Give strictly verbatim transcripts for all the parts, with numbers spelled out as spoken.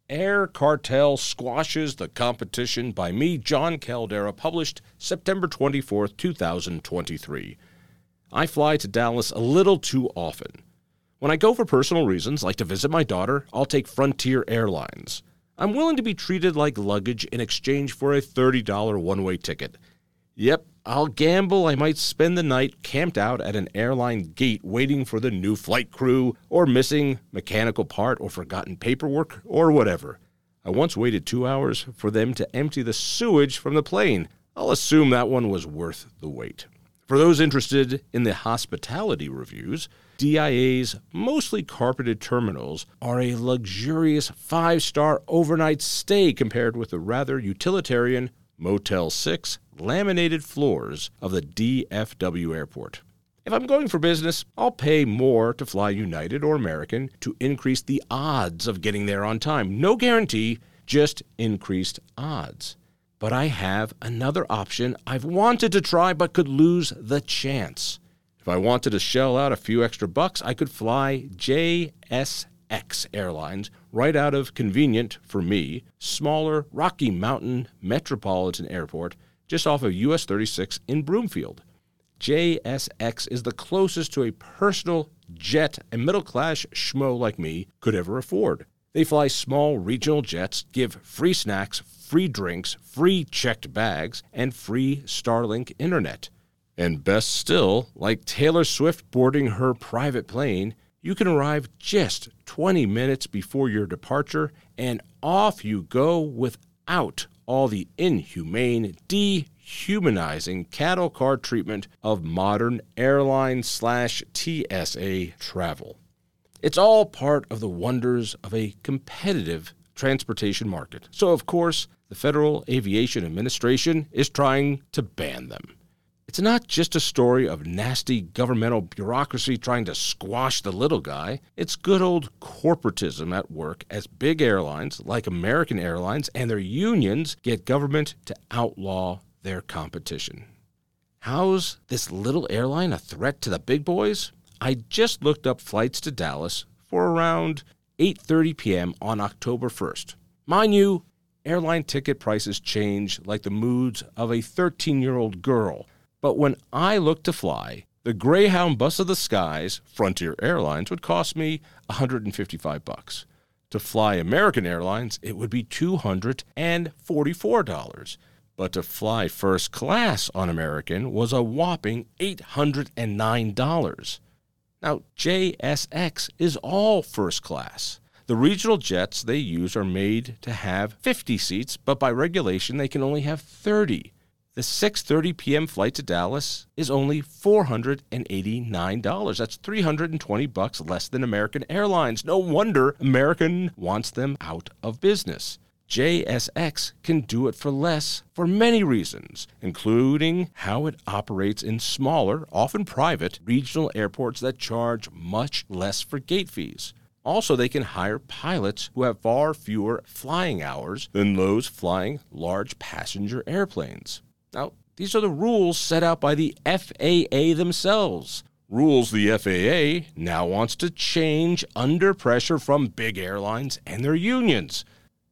Air Cartel Squashes the Competition by me, John Caldera, published September twenty-fourth, two thousand twenty-three. I fly to Dallas a little too often. When I go for personal reasons, like to visit my daughter, I'll take Frontier Airlines. I'm willing to be treated like luggage in exchange for a thirty dollars one-way ticket. Yep, I'll gamble I might spend the night camped out at an airline gate waiting for the new flight crew, or missing mechanical part or forgotten paperwork, or whatever. I once waited two hours for them to empty the sewage from the plane. I'll assume that one was worth the wait. For those interested in the hospitality reviews, D I A's mostly carpeted terminals are a luxurious five-star overnight stay compared with the rather utilitarian Motel six laminated floors of the D F W airport. If I'm going for business, I'll pay more to fly United or American to increase the odds of getting there on time. No guarantee, just increased odds. But I have another option I've wanted to try but could lose the chance. If I wanted to shell out a few extra bucks, I could fly J S X Airlines right out of convenient, for me, smaller Rocky Mountain Metropolitan Airport just off of U S thirty-six in Broomfield. J S X is the closest to a personal jet a middle-class schmo like me could ever afford. They fly small regional jets, give free snacks, free drinks, free checked bags, and free Starlink internet. And best still, like Taylor Swift boarding her private plane, you can arrive just twenty minutes before your departure, and off you go without all the inhumane, dehumanizing cattle car treatment of modern airline slash T S A travel. It's all part of the wonders of a competitive transportation market. So, of course, the Federal Aviation Administration is trying to ban them. It's not just a story of nasty governmental bureaucracy trying to squash the little guy. It's good old corporatism at work as big airlines, like American Airlines, and their unions get government to outlaw their competition. How's this little airline a threat to the big boys? I just looked up flights to Dallas for around eight thirty p.m. on October first. Mind you, airline ticket prices change like the moods of a thirteen-year-old girl. But when I looked to fly, the Greyhound bus of the skies, Frontier Airlines, would cost me one hundred fifty-five bucks. To fly American Airlines, it would be two hundred forty-four dollars. But to fly first class on American was a whopping eight hundred nine dollars. Now, J S X is all first class. The regional jets they use are made to have fifty seats, but by regulation they can only have thirty. The six thirty p.m. flight to Dallas is only four hundred eighty-nine dollars. That's three hundred twenty bucks less than American Airlines. No wonder American wants them out of business. J S X can do it for less for many reasons, including how it operates in smaller, often private, regional airports that charge much less for gate fees. Also, they can hire pilots who have far fewer flying hours than those flying large passenger airplanes. Now, these are the rules set out by the F A A themselves. Rules the F A A now wants to change under pressure from big airlines and their unions.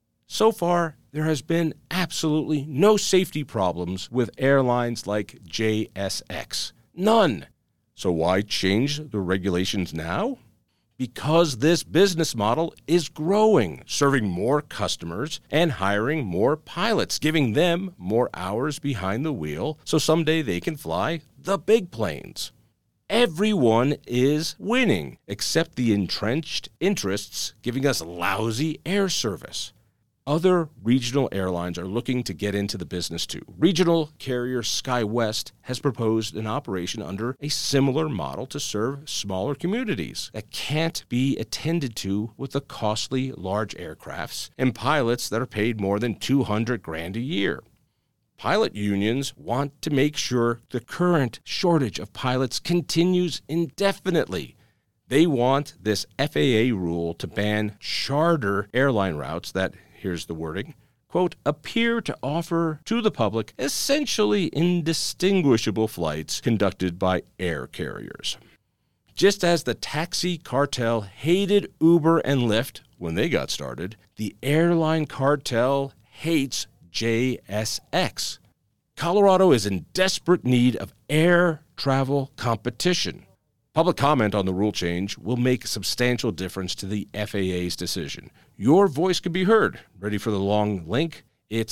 So far, there has been absolutely no safety problems with airlines like J S X. None. So why change the regulations now? Because this business model is growing, serving more customers and hiring more pilots, giving them more hours behind the wheel so someday they can fly the big planes. Everyone is winning, except the entrenched interests giving us lousy air service. Other regional airlines are looking to get into the business too. Regional carrier SkyWest has proposed an operation under a similar model to serve smaller communities that can't be attended to with the costly large aircrafts and pilots that are paid more than two hundred grand a year. Pilot unions want to make sure the current shortage of pilots continues indefinitely. They want this F A A rule to ban charter airline routes that, here's the wording, quote, appear to offer to the public essentially indistinguishable flights conducted by air carriers. Just as the taxi cartel hated Uber and Lyft, when they got started, the airline cartel hates J S X. Colorado is in desperate need of air travel competition. Public comment on the rule change will make a substantial difference to the F A A's decision. Your voice can be heard. Ready for the long link? It's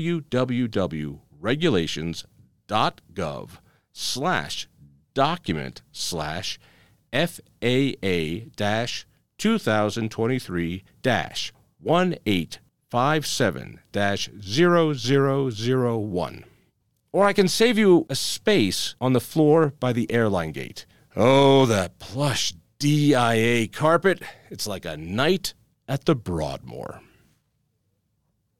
www.regulations.gov slash document slash FAA dash 2023 dash 1857 dash 0001. Or I can save you a space on the floor by the airline gate. Oh, that plush D I A carpet. It's like a night at the Broadmoor.